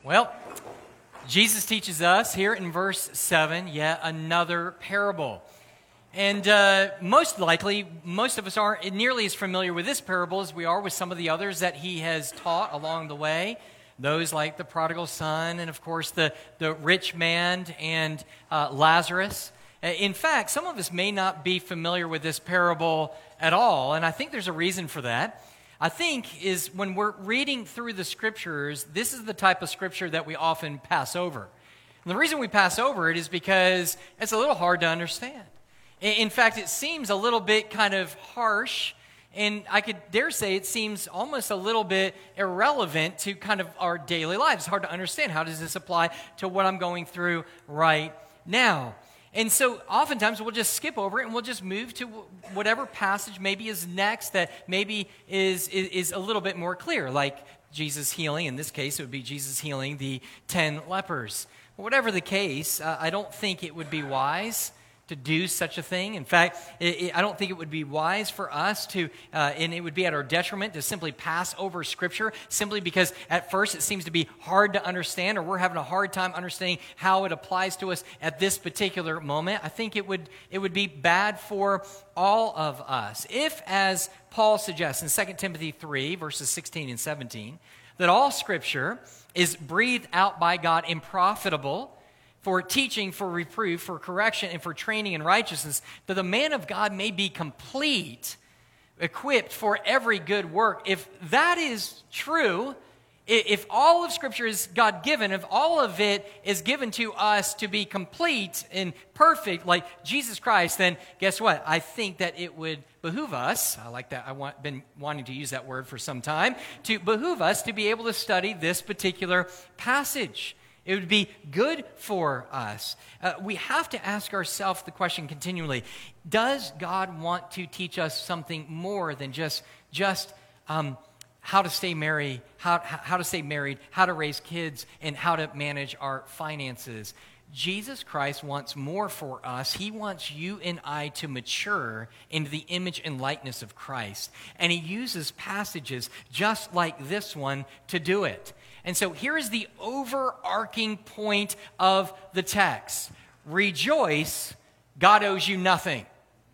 Well, Jesus teaches us here in verse 7 yet another parable. And most likely, most of us aren't nearly as familiar with this parable as we are with some of the others that he has taught along the way. Those like the prodigal son and, of course, the rich man and Lazarus. In fact, some of us may not be familiar with this parable at all, and I think there's a reason for that. I think is when we're reading through the scriptures, this is the type of scripture that we often pass over. And the reason we pass over it is because it's a little hard to understand. In fact, it seems a little bit kind of harsh, and I could dare say it seems almost a little bit irrelevant to kind of our daily lives. It's hard to understand. How does this apply to what I'm going through right now? And so oftentimes we'll just skip over it and we'll just move to whatever passage maybe is next that maybe is a little bit more clear, like Jesus healing. In this case, it would be Jesus healing the 10 lepers. Whatever the case, I don't think it would be wise to do such a thing. In fact, I don't think it would be wise for us to, and it would be at our detriment to simply pass over Scripture simply because at first it seems to be hard to understand, or we're having a hard time understanding how it applies to us at this particular moment. I think it would be bad for all of us. If, as Paul suggests in 2 Timothy 3, verses 16 and 17, that all Scripture is breathed out by God and profitable for teaching, for reproof, for correction, and for training in righteousness, that the man of God may be complete, equipped for every good work. If that is true, if all of Scripture is God-given, if all of it is given to us to be complete and perfect like Jesus Christ, then guess what? I think that it would behoove us, I like that, I've been wanting to use that word for some time, to behoove us to be able to study this particular passage. It would be good for us. We have to ask ourselves the question continually, does God want to teach us something more than just how to stay married, how to stay married, how to raise kids, and how to manage our finances? Jesus Christ wants more for us. He wants you and I to mature into the image and likeness of Christ. And he uses passages just like this one to do it. And so here is the overarching point of the text. Rejoice, God owes you nothing.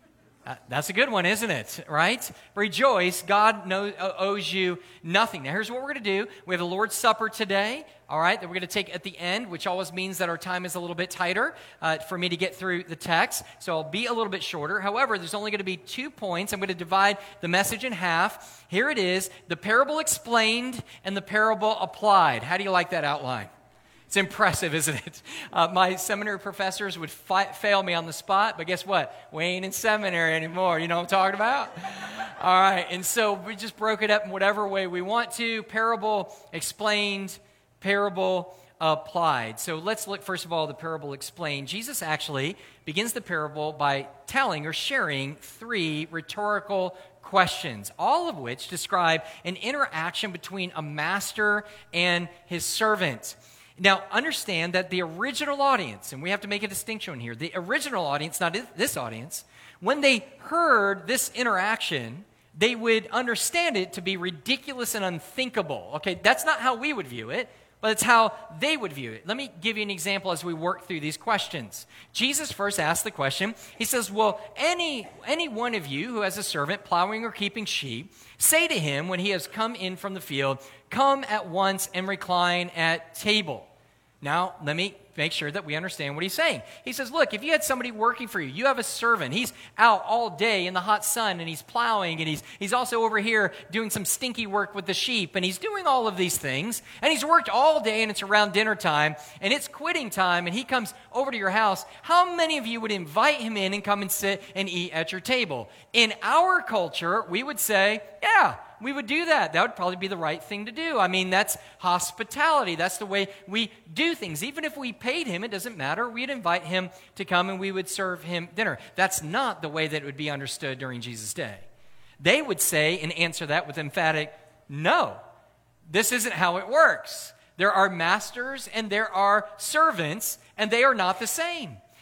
That's a good one, isn't it? Right? Rejoice, God owes you nothing. Now, here's what we're going to do. We have the Lord's Supper today, all right, that we're going to take at the end, which always means that our time is a little bit tighter for me to get through the text. So I'll be a little bit shorter. However, there's only going to be 2 points. I'm going to divide the message in half. Here it is, the parable explained and the parable applied. How do you like that outline? It's impressive, isn't it? My seminary professors would fail me on the spot, but guess what? We ain't in seminary anymore. You know what I'm talking about? All right, and so we just broke it up in whatever way we want to. Parable explained, parable applied. So let's look, first of all, the parable explained. Jesus actually begins the parable by telling or sharing 3 rhetorical questions, all of which describe an interaction between a master and his servant. Now, understand that the original audience, and we have to make a distinction here, the original audience, not this audience, when they heard this interaction, they would understand it to be ridiculous and unthinkable. Okay, that's not how we would view it, but it's how they would view it. Let me give you an example as we work through these questions. Jesus first asked the question. He says, will any one of you who has a servant plowing or keeping sheep, say to him when he has come in from the field, come at once and recline at table? Now, let me make sure that we understand what he's saying. He says, look, if you had somebody working for you, you have a servant, he's out all day in the hot sun, and he's plowing, and he's also over here doing some stinky work with the sheep, and he's doing all of these things, and he's worked all day, and it's around dinner time, and it's quitting time, and he comes over to your house. How many of you would invite him in and come and sit and eat at your table? In our culture, we would say, yeah, we would do that. That would probably be the right thing to do. I mean, that's hospitality. That's the way we do things. Even if we paid him, it doesn't matter. We'd invite him to come and we would serve him dinner. That's not the way that it would be understood during Jesus' day. They would say and answer that with emphatic, no, this isn't how it works. There are masters and there are servants, and they are not the same.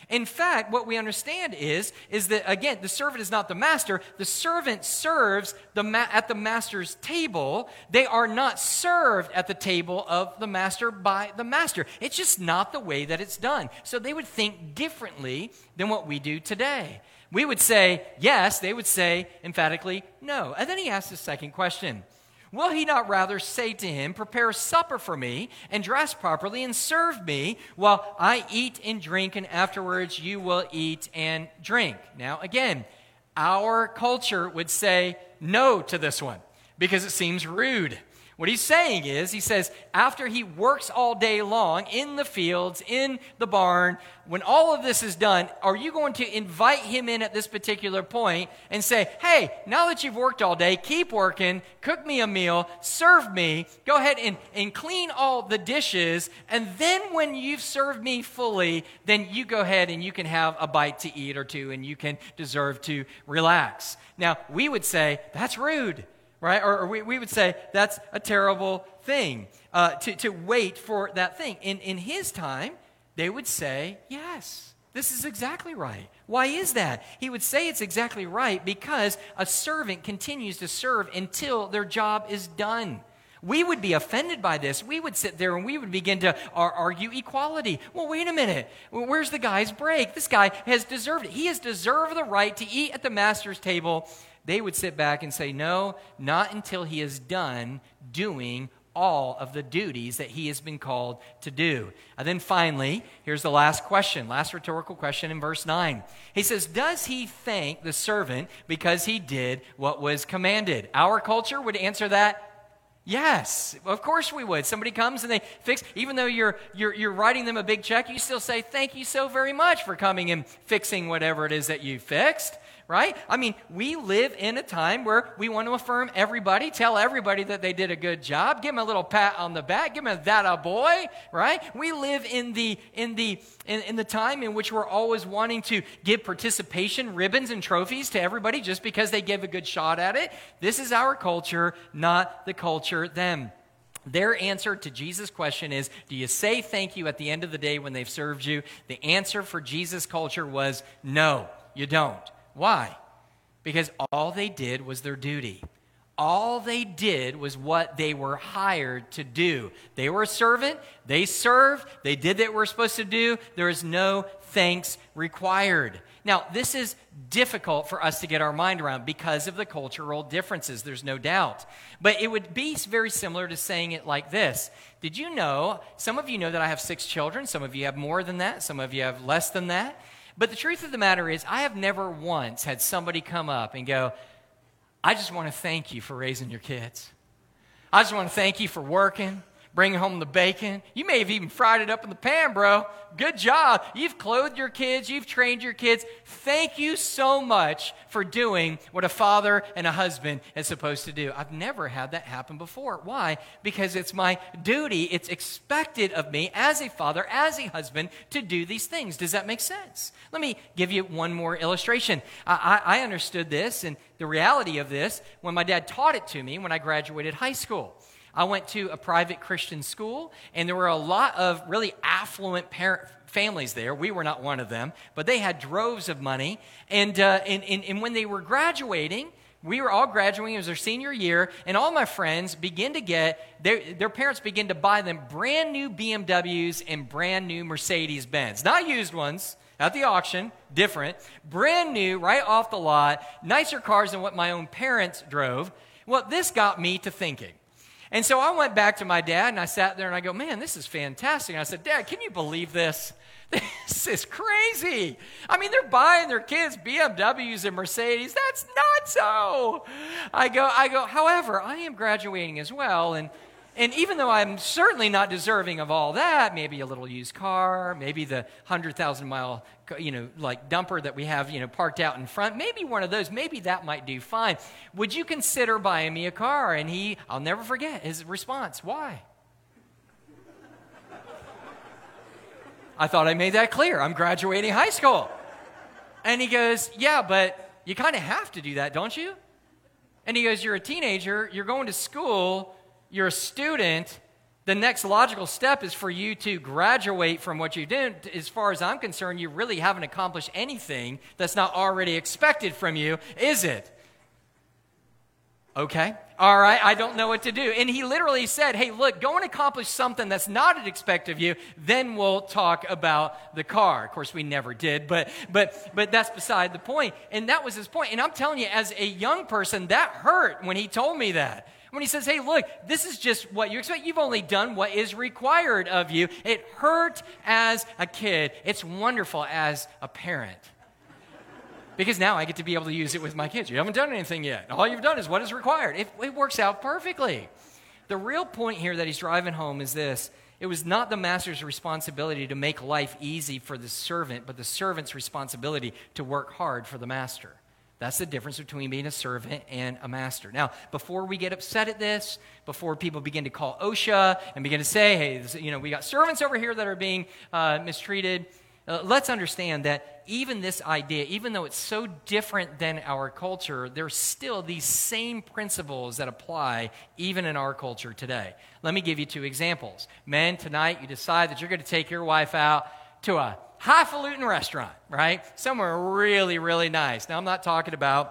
In fact, what we understand is that, again, the servant is not the master. The servant serves at the master's table. They are not served at the table of the master by the master. It's just not the way that it's done. So they would think differently than what we do today. We would say yes. They would say emphatically no. And then he asks the second question. Will he not rather say to him, prepare supper for me and dress properly and serve me while I eat and drink, and afterwards you will eat and drink? Now, again, our culture would say no to this one because it seems rude. What he's saying is, he says, after he works all day long in the fields, in the barn, when all of this is done, are you going to invite him in at this particular point and say, hey, now that you've worked all day, keep working, cook me a meal, serve me, go ahead and clean all the dishes, and then when you've served me fully, then you go ahead and you can have a bite to eat or two, and you can deserve to relax. Now, we would say, that's rude. Right? Or we would say that's a terrible thing, to wait for that thing. In his time, they would say, yes, this is exactly right. Why is that? He would say it's exactly right because a servant continues to serve until their job is done. We would be offended by this. We would sit there and we would begin to argue equality. Well, wait a minute. Where's the guy's break? This guy has deserved it. He has deserved the right to eat at the master's table. They would sit back and say, no, not until he is done doing all of the duties that he has been called to do. And then finally, here's the last question, last rhetorical question in verse 9. He says, does he thank the servant because he did what was commanded? Our culture would answer that, yes, of course we would. Somebody comes and they fix, even though you're writing them a big check, you still say, thank you so very much for coming and fixing whatever it is that you fixed. Right? I mean, we live in a time where we want to affirm everybody, tell everybody that they did a good job, give them a little pat on the back, give them that a boy, right? We live in the time in which we're always wanting to give participation ribbons and trophies to everybody just because they give a good shot at it. This is our culture, not the culture then. Their answer to Jesus' question is, do you say thank you at the end of the day when they've served you? The answer for Jesus' culture was, no, you don't. Why? Because all they did was their duty. All they did was what they were hired to do. They were a servant. They served. They did what they were supposed to do. There is no thanks required. Now, this is difficult for us to get our mind around because of the cultural differences, there's no doubt. But it would be very similar to saying it like this. Did you know, some of you know that I have 6 children. Some of you have more than that. Some of you have less than that. But the truth of the matter is, I have never once had somebody come up and go, I just want to thank you for raising your kids. I just want to thank you for working, bringing home the bacon. You may have even fried it up in the pan, bro. Good job. You've clothed your kids. You've trained your kids. Thank you so much for doing what a father and a husband is supposed to do. I've never had that happen before. Why? Because it's my duty. It's expected of me as a father, as a husband, to do these things. Does that make sense? Let me give you one more illustration. I understood this and the reality of this when my dad taught it to me when I graduated high school. I went to a private Christian school, and there were a lot of really affluent families there. We were not one of them, but they had droves of money. And when they were graduating, we were all graduating. It was their senior year, and all my friends began to get, their parents began to buy them brand new BMWs and brand new Mercedes-Benz. Not used ones at the auction, different, brand new, right off the lot, nicer cars than what my own parents drove. Well, this got me to thinking. And so I went back to my dad, and I sat there, and I go, man, this is fantastic. And I said, Dad, can you believe this? This is crazy. I mean, they're buying their kids BMWs and Mercedes. That's not so. I go, however, I am graduating as well, and even though I'm certainly not deserving of all that, maybe a little used car, maybe the 100,000-mile, like dumper that we have, parked out in front, maybe one of those, maybe that might do fine. Would you consider buying me a car? And I'll never forget his response. Why? I thought I made that clear. I'm graduating high school. And he goes, yeah, but you kind of have to do that, don't you? And he goes, you're a teenager, you're going to school, you're a student, The next logical step is for you to graduate from what you did. As far as I'm concerned, you really haven't accomplished anything that's not already expected from you, is it? Okay, all right, I don't know what to do. And he literally said, hey, look, go and accomplish something that's not expected of you, then we'll talk about the car. Of course, we never did, but that's beside the point. And that was his point. And I'm telling you, as a young person, that hurt when he told me that. When he says, hey, look, this is just what you expect. You've only done what is required of you. It hurt as a kid. It's wonderful as a parent. Because now I get to be able to use it with my kids. You haven't done anything yet. All you've done is what is required. It works out perfectly. The real point here that he's driving home is this. It was not the master's responsibility to make life easy for the servant, but the servant's responsibility to work hard for the master. That's the difference between being a servant and a master. Now, before we get upset at this, before people begin to call OSHA and begin to say, hey, we got servants over here that are being mistreated, let's understand that even this idea, even though it's so different than our culture, there's still these same principles that apply even in our culture today. Let me give you 2 examples. Men, tonight you decide that you're going to take your wife out to a highfalutin restaurant, right? Somewhere really, really nice. Now, I'm not talking about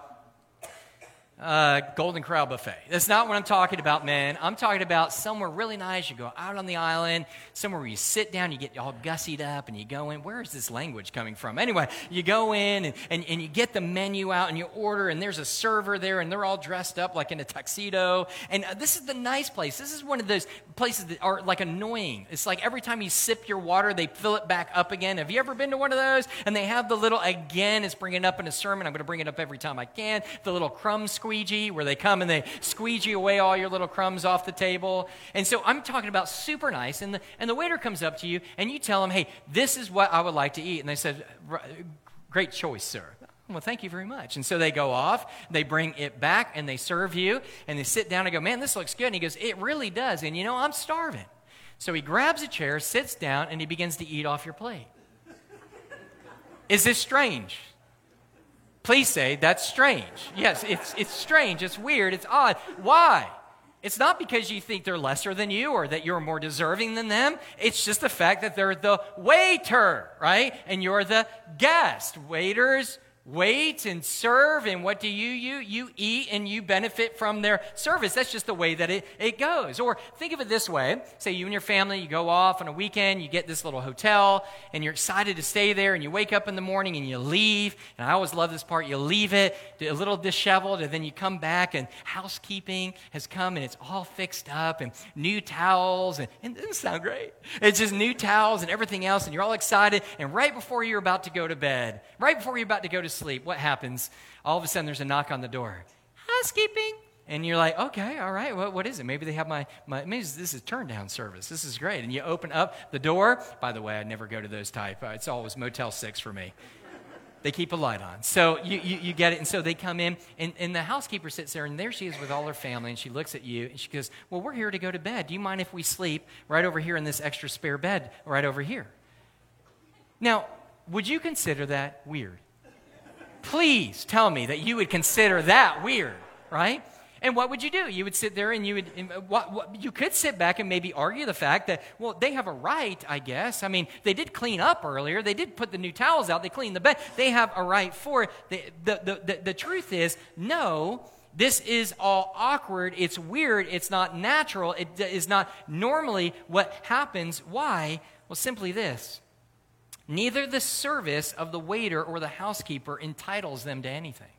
Golden Corral buffet. That's not what I'm talking about, man. I'm talking about somewhere really nice. You go out on the island, somewhere where you sit down, you get all gussied up, and you go in. Where is this language coming from? Anyway, you go in, and you get the menu out, and you order, and there's a server there, and they're all dressed up like in a tuxedo. And this is the nice place. This is one of those places that are like annoying. It's like every time you sip your water, they fill it back up again. Have you ever been to one of those? And they have the little, again, it's bringing up in a sermon. I'm going to bring it up every time I can. The little crumb squeegee, where they come and they squeegee away all your little crumbs off the table. And so I'm talking about super nice. And the waiter comes up to you, and you tell him, hey, this is what I would like to eat. And they said, great choice, sir. Well, thank you very much. And so they go off, they bring it back, and they serve you, and they sit down and go, man, this looks good. And he goes, it really does. And I'm starving. So he grabs a chair, sits down, and he begins to eat off your plate. Is this strange? Please say, that's strange. Yes, it's strange. It's weird. It's odd. Why? It's not because you think they're lesser than you or that you're more deserving than them. It's just the fact that they're the waiter, right? And you're the guest. Waiters wait and serve, and what do you eat and you benefit from their service. That's just the way that it goes. Or think of it this way. Say you and your family, you go off on a weekend, you get this little hotel, and you're excited to stay there, and you wake up in the morning and you leave, and I always love this part, you leave it a little disheveled, and then you come back, and housekeeping has come, and it's all fixed up, and new towels, and it doesn't sound great. It's just new towels and everything else, and you're all excited, and right before you're about to go to bed, right before you're about to go to sleep, what happens? All of a sudden, there's a knock on the door. Housekeeping. And you're like, okay, all right, what is it? Maybe they have maybe this is turn down service. This is great. And you open up the door. By the way, I never go to those type. It's always Motel 6 for me. They keep a light on. So you get it. And so they come in, and the housekeeper sits there, and there she is with all her family, and she looks at you, and she goes, well, we're here to go to bed. Do you mind if we sleep right over here in this extra spare bed right over here? Now, would you consider that weird? Please tell me that you would consider that weird, right? And what would you do? You would sit there and you could sit back and maybe argue the fact that, well, they have a right, I guess. I mean, they did clean up earlier. They did put the new towels out. They cleaned the bed. They have a right for it. The truth is, no, this is all awkward. It's weird. It's not natural. It is not normally what happens. Why? Well, simply this. Neither the service of the waiter or the housekeeper entitles them to anything.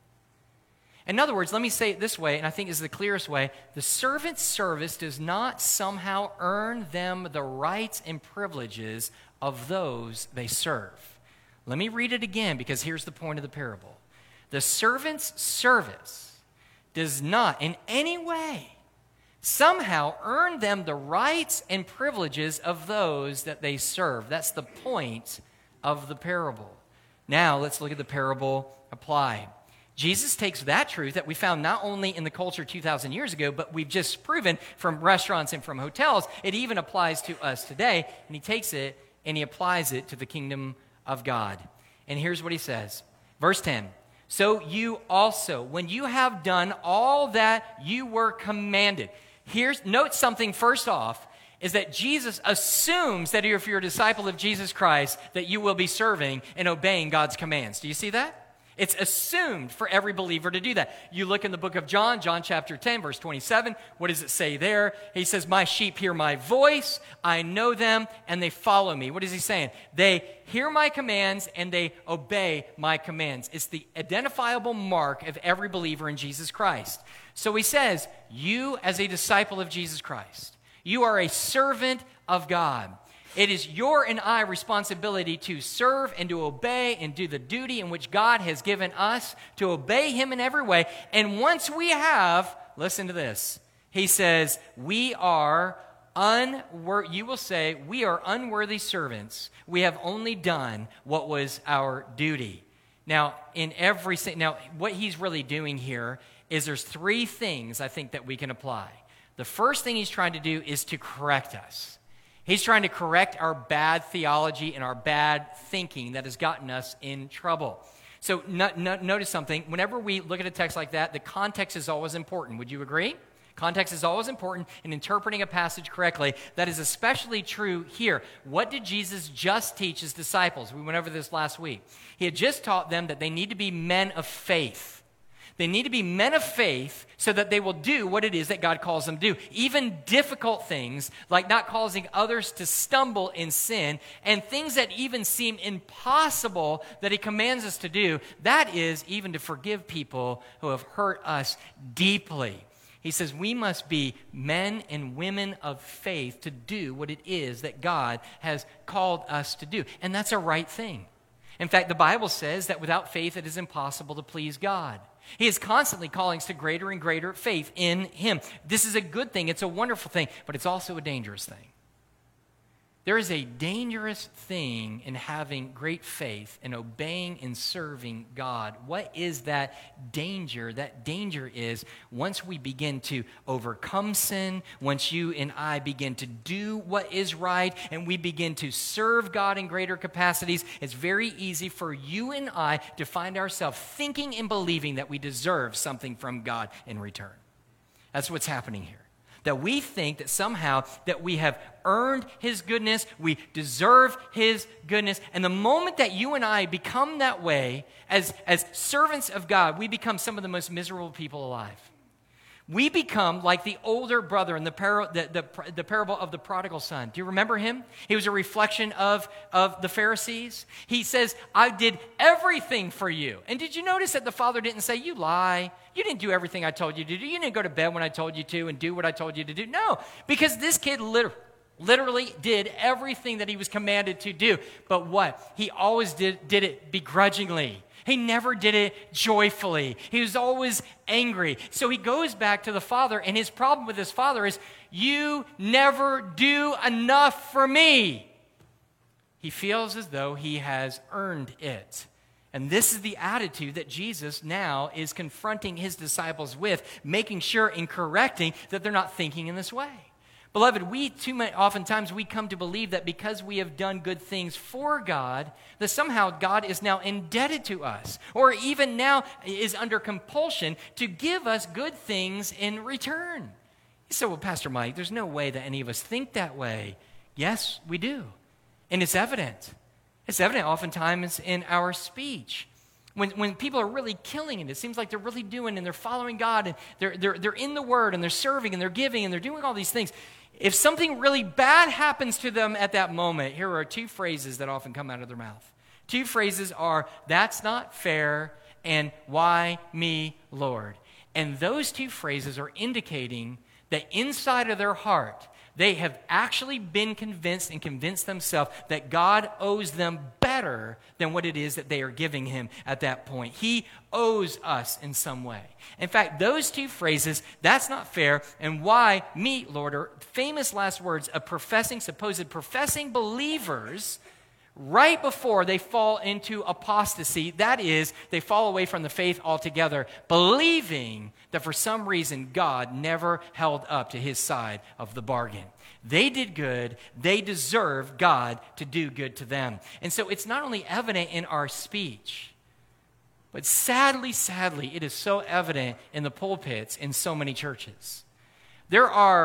In other words, let me say it this way, and I think this is the clearest way. The servant's service does not somehow earn them the rights and privileges of those they serve. Let me read it again, because here's the point of the parable. The servant's service does not in any way somehow earn them the rights and privileges of those that they serve. That's the point of the parable. Now, let's look at the parable applied. Jesus takes that truth that we found not only in the culture 2,000 years ago, but we've just proven from restaurants and from hotels, it even applies to us today, and he takes it and he applies it to the kingdom of God. And here's what he says. Verse 10, so you also, when you have done all that you were commanded. Note something first off. is that Jesus assumes that if you're a disciple of Jesus Christ, that you will be serving and obeying God's commands. Do you see that? It's assumed for every believer to do that. You look in the book of John, John chapter 10, verse 27. What does it say there? He says, my sheep hear my voice, I know them, and they follow me. What is he saying? They hear my commands and they obey my commands. It's the identifiable mark of every believer in Jesus Christ. So he says, you as a disciple of Jesus Christ, you are a servant of God. It is your and I responsibility to serve and to obey and do the duty in which God has given us, to obey him in every way. And once we have, listen to this, he says, you will say, we are unworthy servants. We have only done what was our duty. Now, what he's really doing here is there's three things I think that we can apply. The first thing he's trying to do is to correct us. He's trying to correct our bad theology and our bad thinking that has gotten us in trouble. So notice something. Whenever we look at a text like that, the context is always important. Would you agree? Context is always important in interpreting a passage correctly. That is especially true here. What did Jesus just teach his disciples? We went over this last week. He had just taught them that they need to be men of faith. They need to be men of faith so that they will do what it is that God calls them to do. Even difficult things like not causing others to stumble in sin and things that even seem impossible that he commands us to do, that is even to forgive people who have hurt us deeply. He says we must be men and women of faith to do what it is that God has called us to do. And that's a right thing. In fact, the Bible says that without faith it is impossible to please God. He is constantly calling us to greater and greater faith in him. This is a good thing. It's a wonderful thing, but it's also a dangerous thing. There is a dangerous thing in having great faith and obeying and serving God. What is that danger? That danger is once we begin to overcome sin, once you and I begin to do what is right, and we begin to serve God in greater capacities, it's very easy for you and I to find ourselves thinking and believing that we deserve something from God in return. That's what's happening here. That we think that somehow that we have earned his goodness, we deserve his goodness. And the moment that you and I become that way, as servants of God, we become some of the most miserable people alive. We become like the older brother in the parable of the prodigal son. Do you remember him? He was a reflection of the Pharisees. He says, I did everything for you. And did you notice that the father didn't say, you lie. You didn't do everything I told you to do. You didn't go to bed when I told you to and do what I told you to do. No, because this kid literally did everything that he was commanded to do. But what? He always did it begrudgingly. He never did it joyfully. He was always angry. So he goes back to the father, and his problem with his father is, you never do enough for me. He feels as though he has earned it. And this is the attitude that Jesus now is confronting his disciples with, making sure and correcting that they're not thinking in this way. Beloved, oftentimes we come to believe that because we have done good things for God, that somehow God is now indebted to us, or even now is under compulsion to give us good things in return. You say, well, Pastor Mike, there's no way that any of us think that way. Yes, we do. And it's evident. It's evident oftentimes in our speech. When people are really killing it seems like they're really doing and they're following God and they're in the Word and they're serving and they're giving and they're doing all these things. If something really bad happens to them at that moment, here are two phrases that often come out of their mouth. Two phrases are, that's not fair, and why me, Lord? And those two phrases are indicating that inside of their heart, they have actually been convinced and convinced themselves that God owes them better than what it is that they are giving him at that point. He owes us in some way. In fact, those two phrases, that's not fair, and why me, Lord, are famous last words of supposed professing believers right before they fall into apostasy. That is, they fall away from the faith altogether, believing that for some reason God never held up to his side of the bargain. They did good. They deserve God to do good to them. And so it's not only evident in our speech, but sadly, it is so evident in the pulpits in so many churches. There are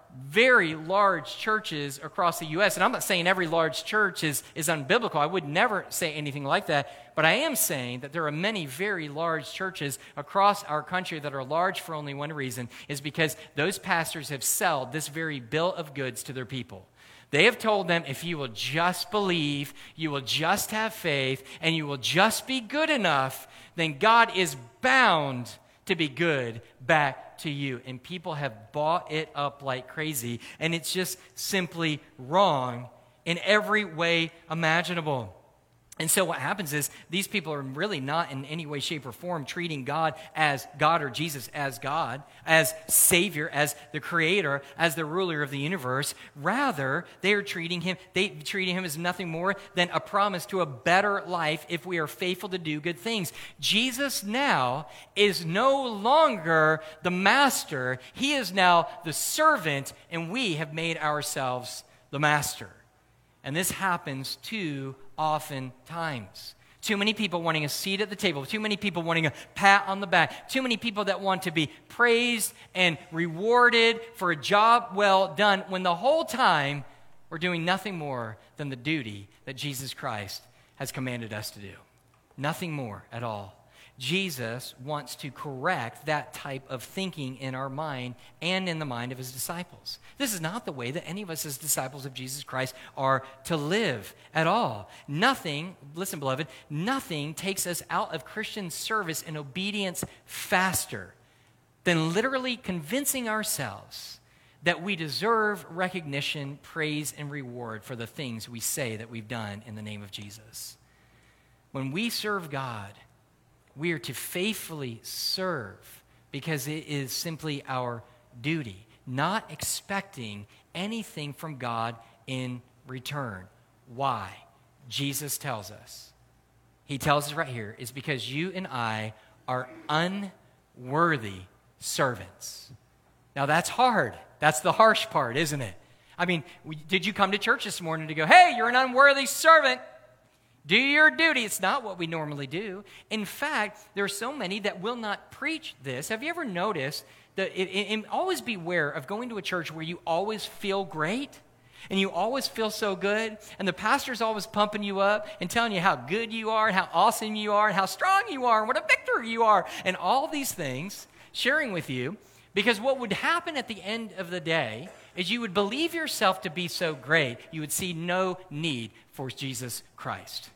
very large churches across the U.S., and I'm not saying every large church is unbiblical. I would never say anything like that, but I am saying that there are many very large churches across our country that are large for only one reason, is because those pastors have sold this very bill of goods to their people. They have told them, if you will just believe, you will just have faith, and you will just be good enough, then God is bound to be good back to you. And people have bought it up like crazy, and it's just simply wrong in every way imaginable. And so what happens is these people are really not in any way, shape, or form treating God as God or Jesus as God, as Savior, as the Creator, as the ruler of the universe. Rather, they are treating him as nothing more than a promise to a better life if we are faithful to do good things. Jesus now is no longer the master. He is now the servant, and we have made ourselves the master. And this happens too often times. Too many people wanting a seat at the table, too many people wanting a pat on the back, too many people that want to be praised and rewarded for a job well done, when the whole time we're doing nothing more than the duty that Jesus Christ has commanded us to do. Nothing more at all. Jesus wants to correct that type of thinking in our mind and in the mind of his disciples. This is not the way that any of us as disciples of Jesus Christ are to live at all. Nothing, listen beloved, nothing takes us out of Christian service and obedience faster than literally convincing ourselves that we deserve recognition, praise, and reward for the things we say that we've done in the name of Jesus. When we serve God, we are to faithfully serve because it is simply our duty, not expecting anything from God in return. Why? Jesus tells us. He tells us right here, is because you and I are unworthy servants. Now that's hard. That's the harsh part, isn't it? I mean, did you come to church this morning to go, hey, you're an unworthy servant? Do your duty. It's not what we normally do. In fact, there are so many that will not preach this. Have you ever noticed that always beware of going to a church where you always feel great and you always feel so good, and the pastor's always pumping you up and telling you how good you are and how awesome you are and how strong you are and what a victor you are and all these things, sharing with you, because what would happen at the end of the day is you would believe yourself to be so great, you would see no need for Jesus Christ.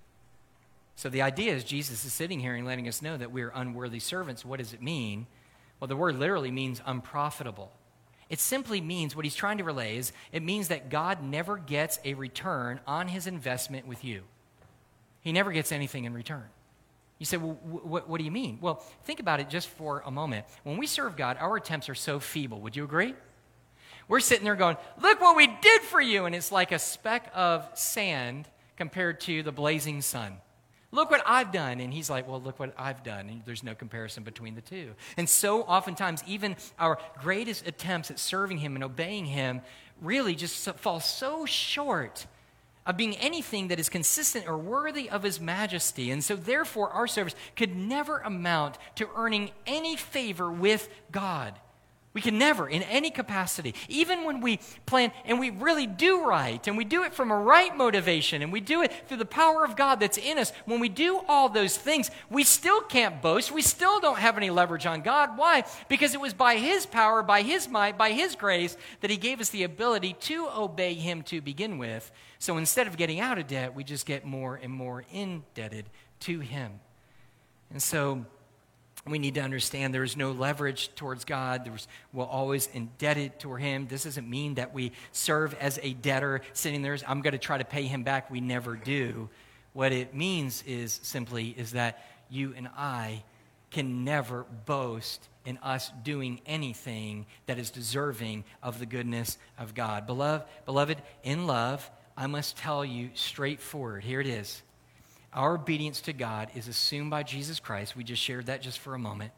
So the idea is Jesus is sitting here and letting us know that we're unworthy servants. What does it mean? Well, the word literally means unprofitable. It simply means, what he's trying to relay is, it means that God never gets a return on his investment with you. He never gets anything in return. You say, well, what do you mean? Well, think about it just for a moment. When we serve God, our attempts are so feeble. Would you agree? We're sitting there going, look what we did for you. And it's like a speck of sand compared to the blazing sun. Look what I've done. And he's like, well, look what I've done. And there's no comparison between the two. And so oftentimes, even our greatest attempts at serving him and obeying him really just fall so short of being anything that is consistent or worthy of his majesty. And so therefore, our service could never amount to earning any favor with God. We can never, in any capacity, even when we plan and we really do right, and we do it from a right motivation, and we do it through the power of God that's in us, when we do all those things, we still can't boast. We still don't have any leverage on God. Why? Because it was by his power, by his might, by his grace that he gave us the ability to obey him to begin with. So instead of getting out of debt, we just get more and more indebted to him. And so we need to understand there is no leverage towards God. We're always indebted to him. This doesn't mean that we serve as a debtor sitting there, I'm going to try to pay him back. We never do. What it means is simply that you and I can never boast in us doing anything that is deserving of the goodness of God. Beloved, in love, I must tell you straightforward. Here it is. Our obedience to God is assumed by Jesus Christ. We just shared that just for a moment.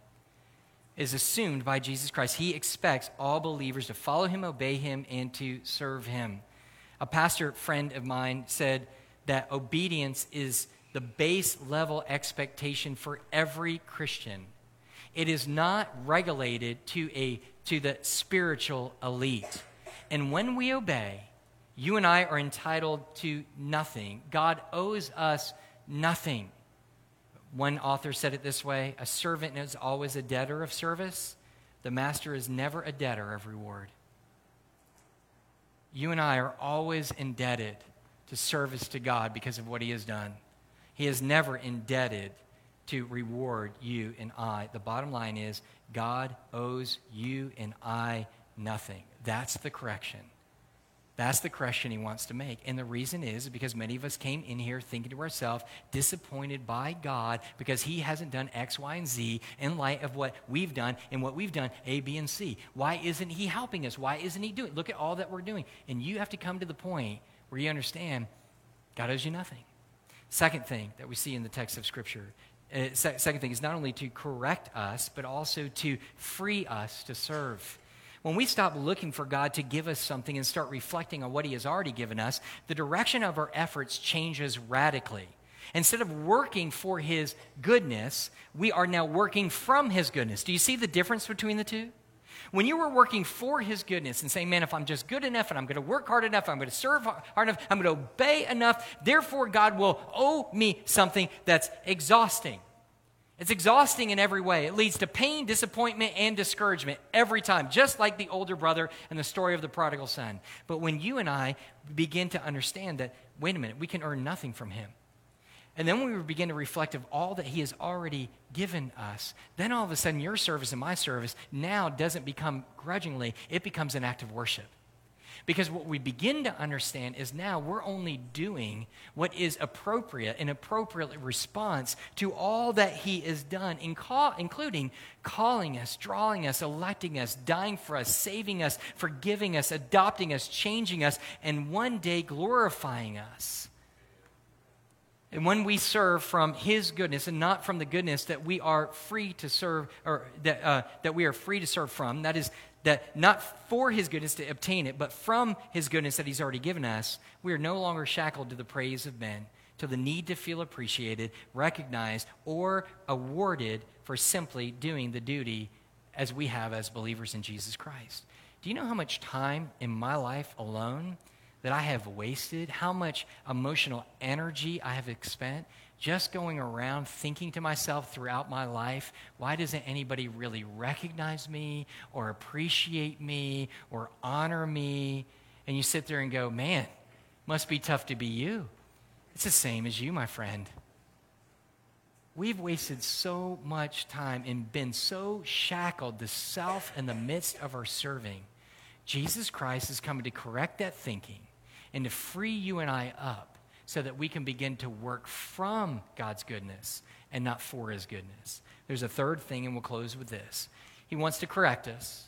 Is assumed by Jesus Christ. He expects all believers to follow him, obey him, and to serve him. A pastor friend of mine said that obedience is the base level expectation for every Christian. It is not regulated to the spiritual elite. And when we obey, you and I are entitled to nothing. God owes us nothing. One author said it this way: a servant is always a debtor of service. The master is never a debtor of reward. You and I are always indebted to service to God because of what he has done. He is never indebted to reward you and I. The bottom line is God owes you and I nothing. That's the correction. That's the correction he wants to make. And the reason is because many of us came in here thinking to ourselves, disappointed by God because he hasn't done X, Y, and Z in light of what we've done and what we've done, A, B, and C. Why isn't he helping us? Why isn't he doing? Look at all that we're doing. And you have to come to the point where you understand God owes you nothing. Second thing that we see in the text of Scripture, second thing is not only to correct us, but also to free us to serve. When we stop looking for God to give us something and start reflecting on what he has already given us, the direction of our efforts changes radically. Instead of working for his goodness, we are now working from his goodness. Do you see the difference between the two? When you were working for his goodness and saying, man, if I'm just good enough and I'm going to work hard enough, I'm going to serve hard enough, I'm going to obey enough, therefore God will owe me something that's exhausting. It's exhausting in every way. It leads to pain, disappointment, and discouragement every time, just like the older brother and the story of the prodigal son. But when you and I begin to understand that, wait a minute, we can earn nothing from him. And then when we begin to reflect of all that he has already given us, then all of a sudden your service and my service now doesn't become grudgingly, it becomes an act of worship. Because what we begin to understand is now we're only doing what is appropriate, an appropriate response to all that he has done, including calling us, drawing us, electing us, dying for us, saving us, forgiving us, adopting us, changing us, and one day glorifying us. And when we serve from his goodness and not from the goodness that we are free to serve, or that we are free to serve from, that is, that not for his goodness to obtain it, but from his goodness that he's already given us, we are no longer shackled to the praise of men, to the need to feel appreciated, recognized, or awarded for simply doing the duty as we have as believers in Jesus Christ. Do you know how much time in my life alone that I have wasted, how much emotional energy I have spent just going around thinking to myself throughout my life, why doesn't anybody really recognize me or appreciate me or honor me? And you sit there and go, man, must be tough to be you. It's the same as you, my friend. We've wasted so much time and been so shackled to self in the midst of our serving. Jesus Christ is coming to correct that thinking and to free you and I up so that we can begin to work from God's goodness and not for his goodness. There's a third thing, and we'll close with this. He wants to correct us.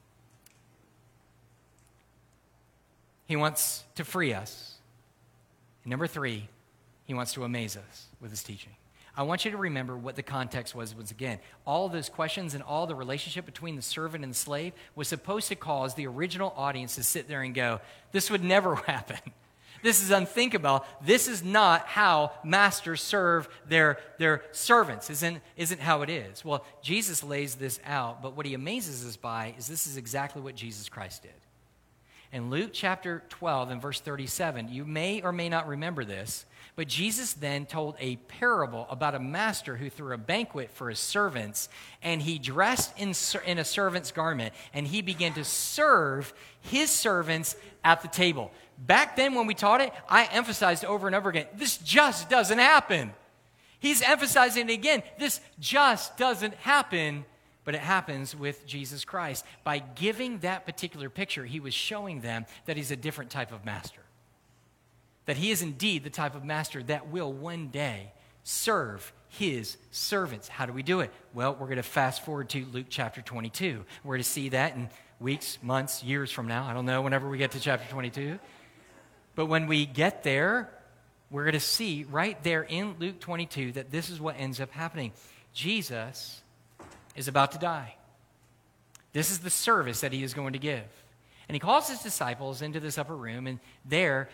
He wants to free us. And number three, he wants to amaze us with his teaching. I want you to remember what the context was once again. All of those questions and all the relationship between the servant and the slave was supposed to cause the original audience to sit there and go, this would never happen. This is unthinkable. This is not how masters serve their servants. Isn't how it is. Well, Jesus lays this out, but what he amazes us by is this is exactly what Jesus Christ did. In Luke chapter 12 and verse 37, you may or may not remember this, but Jesus then told a parable about a master who threw a banquet for his servants, and he dressed in a servant's garment, and he began to serve his servants at the table. Back then when we taught it, I emphasized over and over again, this just doesn't happen. He's emphasizing it again. This just doesn't happen, but it happens with Jesus Christ. By giving that particular picture, he was showing them that he's a different type of master. That he is indeed the type of master that will one day serve his servants. How do we do it? Well, we're going to fast forward to Luke chapter 22. We're going to see that in weeks, months, years from now. I don't know, whenever we get to chapter 22. But when we get there, we're going to see right there in Luke 22 that this is what ends up happening. Jesus is about to die. This is the service that he is going to give. And he calls his disciples into this upper room, and they're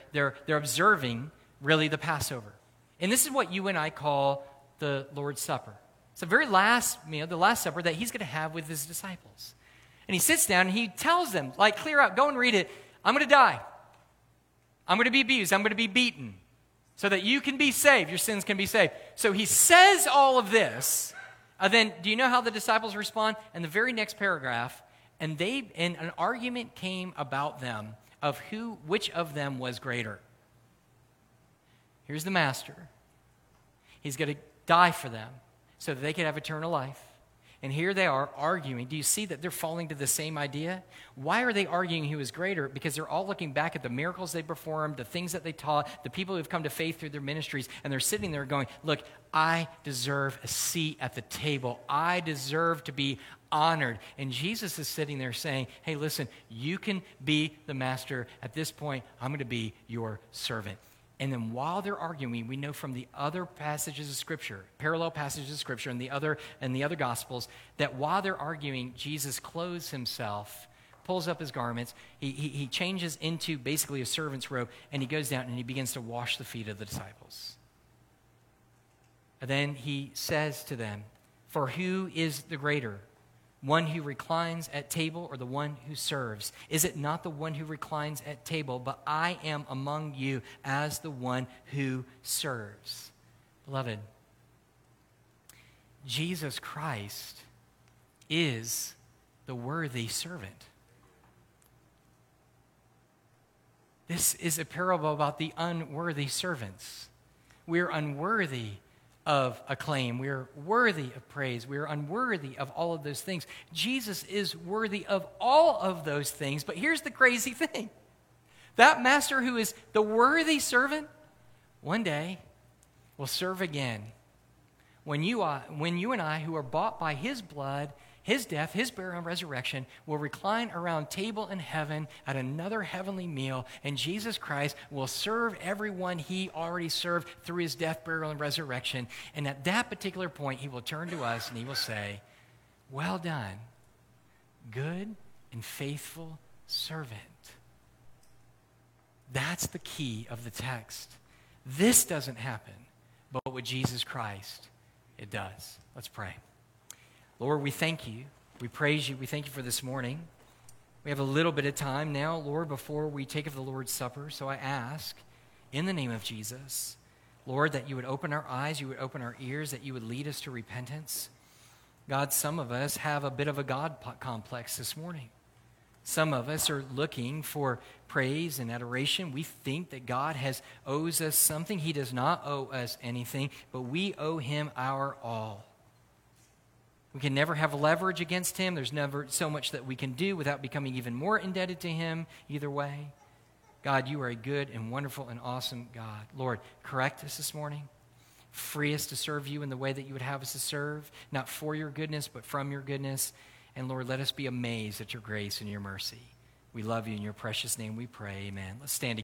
observing really the Passover. And this is what you and I call the Lord's Supper. It's the very last meal, the Last Supper that he's going to have with his disciples. And he sits down and he tells them, like, clear out, go and read it. I'm going to die. I'm going to be abused. I'm going to be beaten so that you can be saved. Your sins can be saved. So he says all of this. Then do you know how the disciples respond? In the very next paragraph, and an argument came about them of which of them was greater. Here's the master. He's going to die for them so that they could have eternal life. And here they are arguing. Do you see that they're falling to the same idea? Why are they arguing who is greater? Because they're all looking back at the miracles they performed, the things that they taught, the people who have come to faith through their ministries, and they're sitting there going, look, I deserve a seat at the table. I deserve to be honored. And Jesus is sitting there saying, hey, listen, you can be the master. At this point, I'm going to be your servant. And then while they're arguing, we know from the other passages of Scripture, parallel passages of Scripture and the other Gospels, that while they're arguing, Jesus clothes himself, pulls up his garments, he changes into basically a servant's robe, and he goes down and he begins to wash the feet of the disciples. And then he says to them, for who is the greater? One who reclines at table or the one who serves? Is it not the one who reclines at table, but I am among you as the one who serves? Beloved, Jesus Christ is the worthy servant. This is a parable about the unworthy servants. We're unworthy of acclaim. We are worthy of praise. We are unworthy of all of those things. Jesus is worthy of all of those things. But here's the crazy thing. That master who is the worthy servant, one day will serve again. When you and I, who are bought by his blood, his death, his burial, and resurrection, will recline around table in heaven at another heavenly meal, and Jesus Christ will serve everyone he already served through his death, burial, and resurrection. And at that particular point, he will turn to us and he will say, well done, good and faithful servant. That's the key of the text. This doesn't happen, but with Jesus Christ, it does. Let's pray. Lord, we thank you. We praise you. We thank you for this morning. We have a little bit of time now, Lord, before we take of the Lord's Supper. So I ask, in the name of Jesus, Lord, that you would open our eyes, you would open our ears, that you would lead us to repentance. God, some of us have a bit of a God complex this morning. Some of us are looking for praise and adoration. We think that God owes us something. He does not owe us anything, but we owe him our all. We can never have leverage against him. There's never so much that we can do without becoming even more indebted to him either way. God, you are a good and wonderful and awesome God. Lord, correct us this morning. Free us to serve you in the way that you would have us to serve, not for your goodness, but from your goodness. And Lord, let us be amazed at your grace and your mercy. We love you in your precious name we pray. Amen. Let's stand together.